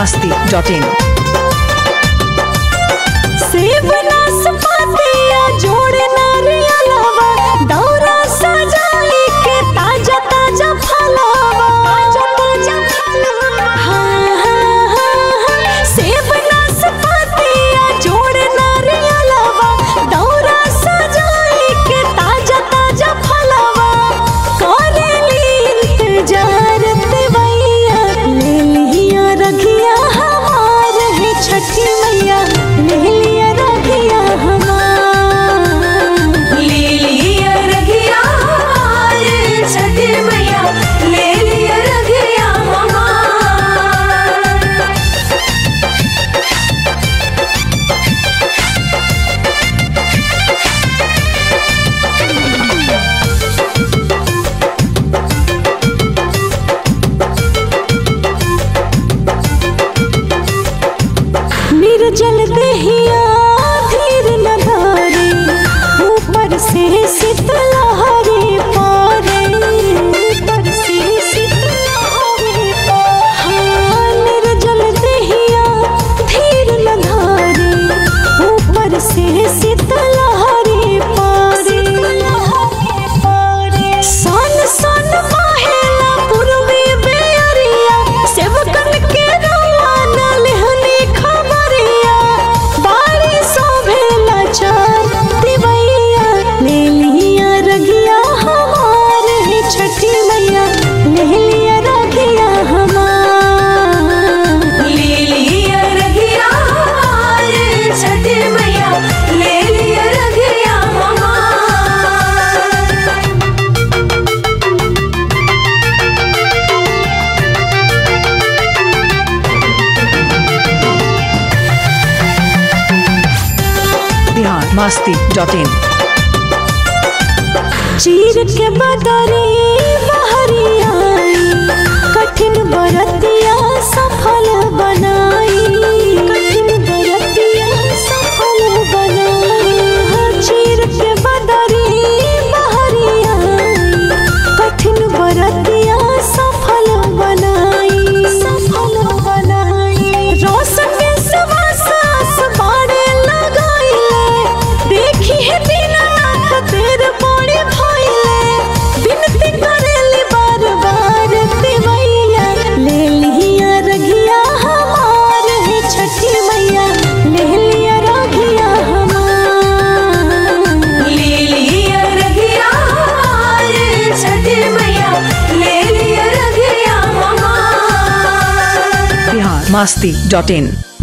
masti.in सेब नाशपातिया जोड़े नारियलवा दौरा सजाई के ताजा ताजा फलवा सेब नाशपातिया जोड़े नारियलवा दौरा सजाई के ताजा ताजा फलवा करेली इंतजार देवैया ले लिया रखिया हमार है छठी मैया ले लिया रखिया हमार ले लिया रखिया हमार छठी मैया ले लिया रखिया हमार। निर्जल देहिया धीर न धारे ऊपर से शीतलहरी पारे ऊपर से शीतलहरी पारे निर्जल देहिया धीर न धारे ऊपर से शीतलहरी पारे सन सन बहेला पूर्वी बेअरिया सेवकन के रवाना लेहनी खबरिया बारी शोभेला चार दिवैया ले लिया रगिया हमार है छठी मैया ले लिया रगिया हमार ले लिया रखिया हमार छठी मैया ले लिया रखिया हमार। बिहार masti.in चीर के बदरी बहरी आई कठिन बरतिया सफल बनाई कठिन बरतिया सफल बनाई चीर के बदरी बहरी आई कठिन बरतिया सफल बनाई रोशन के सवासास बाड़े लगाइले देखी है दीनानाथ तेर बड़ी भइले बिनती करेली बार बार देवैया ले लिया रघिया हमार है छठी मैया ले लिया रघिया हमार ले लिया रखिया हमार छठी मैया ले लिया रखिया हमार। बिहार masti.in